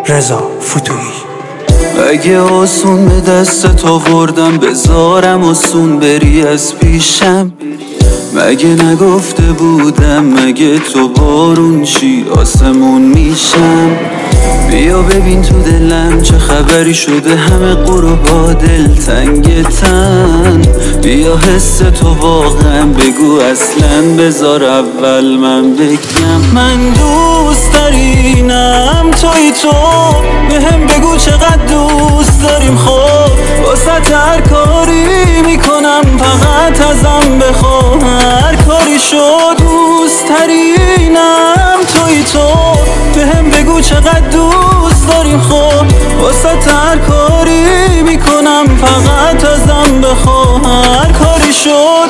رضا فتوحی. اگه آسون به دستت آوردم بذارم آسون بری از پیشم، مگه نگفته بودم مگه تو بارون چی آسمون میشم؟ بیا ببین تو دلم چه خبری شده، همه قروبا دلتنگتن. بیا حس تو واقعا بگو اصلا، بذار اول من بگم. من دوست دارینم توی تو، بهم بگو چقدر دوست داریم. خب واسه هر کاری میکنم فقط ازم بخوا، هر کاری شد. دوست ترینم توی تو، بهم بگو چقدر دوست داریم. خب واسه هر کاری میکنم فقط ازم بخوا، هر کاری شد.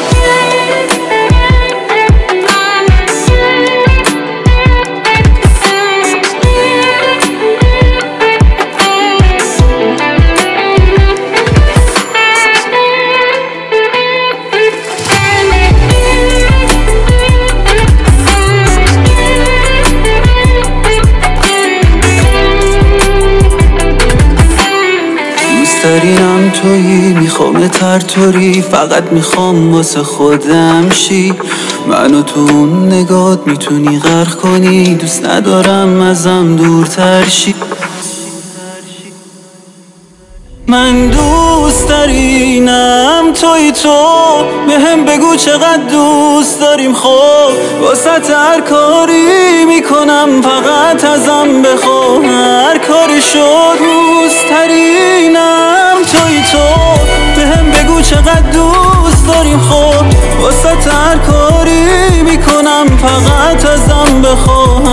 دارینم تویی، میخوام طوری، فقط میخوام واسه خودم شی. منو تو اون نگات میتونی غرق کنی، دوست ندارم ازم دورتر شی. من دوست دارینم توی تو، بهم بگو چقدر دوست داریم. خب واسه هر کاری میکنم فقط ازم بخوا، هر کاری شد. دوست ترینم توی تو، بهم بگو چقدر دوست داریم. خب واسه هر کاری میکنم فقط ازم بخوا.